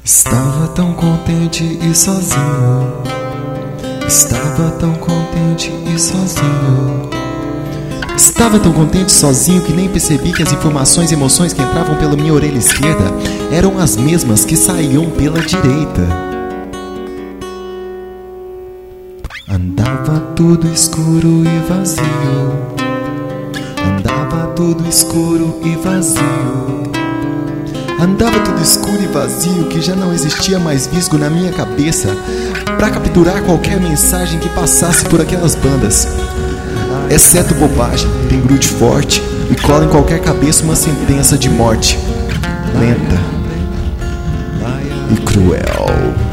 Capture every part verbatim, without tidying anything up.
Estava tão contente e sozinho. Estava tão contente e sozinho. Estava tão contente sozinho que nem percebi que as informações e emoções que entravam pela minha orelha esquerda eram as mesmas que saíam pela direita. Andava tudo escuro e vazio. Andava tudo escuro e vazio. Andava tudo escuro e vazio, que já não existia mais visgo na minha cabeça pra capturar qualquer mensagem que passasse por aquelas bandas. Exceto bobagem, tem grude forte e cola em qualquer cabeça uma sentença de morte lenta e cruel.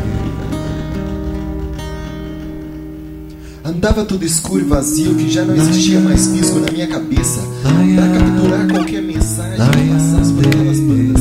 Andava tudo escuro e vazio, que já não existia mais visgo na minha cabeça pra capturar qualquer mensagem que passasse por aquelas bandas.